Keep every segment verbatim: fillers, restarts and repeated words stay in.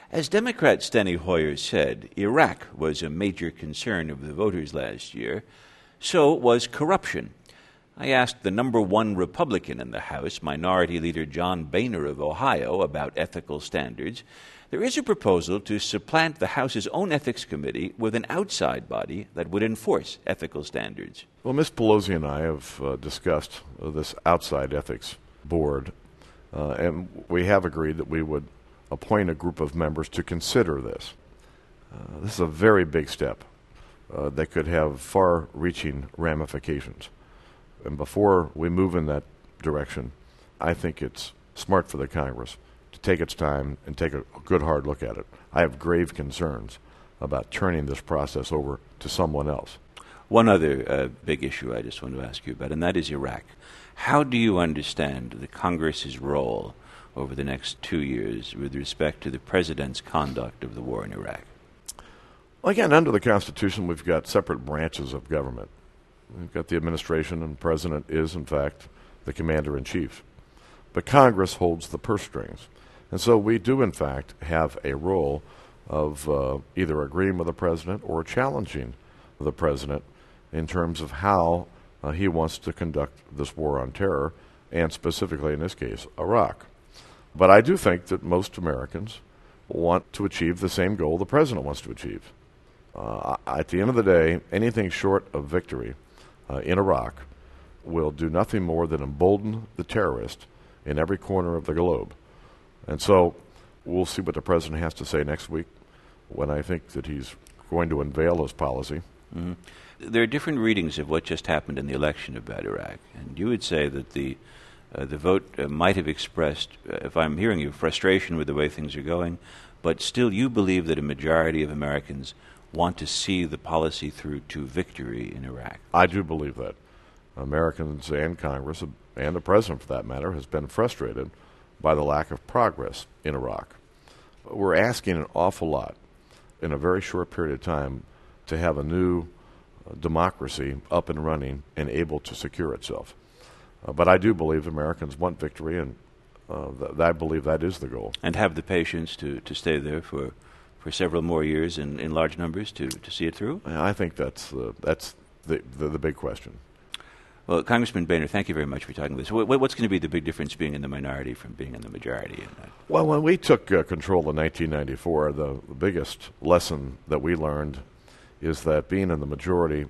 As Democrat Steny Hoyer said, Iraq was a major concern of the voters last year. So was corruption. I asked the number one Republican in the House, Minority Leader John Boehner of Ohio, about ethical standards. There is a proposal to supplant the House's own ethics committee with an outside body that would enforce ethical standards. Well, Miz Pelosi and I have uh, discussed uh, this outside ethics board, uh, and we have agreed that we would appoint a group of members to consider this. Uh, this is a very big step uh, that could have far-reaching ramifications. And before we move in that direction, I think it's smart for the Congress to take its time and take a good hard look at it. I have grave concerns about turning this process over to someone else. One other uh, big issue I just want to ask you about, and that is Iraq. How do you understand the Congress's role over the next two years with respect to the president's conduct of the war in Iraq? Well, again, under the Constitution, we've got separate branches of government. We've got the administration, and the president is, in fact, the commander-in-chief. But Congress holds the purse strings. And so we do, in fact, have a role of uh, either agreeing with the president or challenging the president in terms of how uh, he wants to conduct this war on terror, and specifically, in this case, Iraq. But I do think that most Americans want to achieve the same goal the president wants to achieve. Uh, at the end of the day, anything short of victory Uh, in Iraq will do nothing more than embolden the terrorist in every corner of the globe. And so we'll see what the president has to say next week when I think that he's going to unveil his policy. Mm-hmm. There are different readings of what just happened in the election about Iraq. And you would say that the uh, the vote uh, might have expressed, uh, if I'm hearing you, frustration with the way things are going, but still you believe that a majority of Americans want to see the policy through to victory in Iraq. I do believe that. Americans and Congress, and the president for that matter, has been frustrated by the lack of progress in Iraq. We're asking an awful lot in a very short period of time to have a new uh, democracy up and running and able to secure itself. Uh, but I do believe Americans want victory, and uh, th- I believe that is the goal. And have the patience to, to stay there for for several more years in, in large numbers to, to see it through? I think that's uh, that's the, the the big question. Well, Congressman Boehner, thank you very much for talking with us. What, what's going to be the big difference being in the minority from being in the majority? Well, when we took uh, control in nineteen ninety-four, the, the biggest lesson that we learned is that being in the majority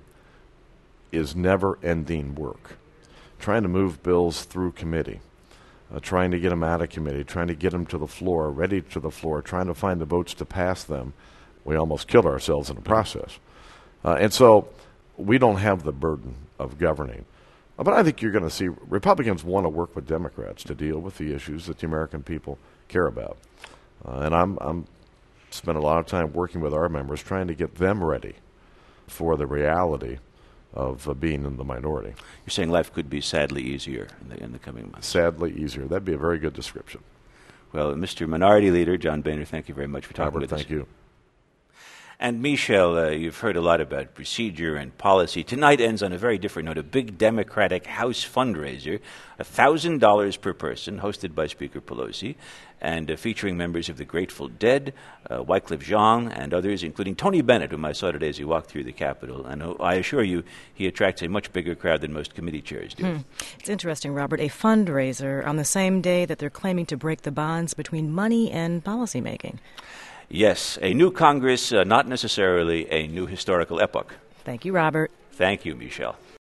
is never-ending work. Trying to move bills through committee, Uh, trying to get them out of committee, trying to get them to the floor, ready to the floor, trying to find the votes to pass them. We almost killed ourselves in the process. Uh, and so we don't have the burden of governing. Uh, but I think you're going to see Republicans want to work with Democrats to deal with the issues that the American people care about. Uh, and I'm, I'm spent a lot of time working with our members trying to get them ready for the reality of uh, being in the minority. You're saying life could be sadly easier in the, in the coming months. Sadly easier. That'd be a very good description. Well, Mister Minority Leader John Boehner, thank you very much for talking Albert, with thank us. you. And Michelle, uh, you've heard a lot about procedure and policy. Tonight ends on a very different note, a big Democratic House fundraiser, one thousand dollars per person, hosted by Speaker Pelosi, and uh, featuring members of the Grateful Dead, uh, Wycliffe Jean, and others, including Tony Bennett, whom I saw today as he walked through the Capitol. And uh, I assure you, he attracts a much bigger crowd than most committee chairs do. Hmm. It's interesting, Robert, a fundraiser on the same day that they're claiming to break the bonds between money and policymaking. Yes, a new Congress, uh, not necessarily a new historical epoch. Thank you, Robert. Thank you, Michelle.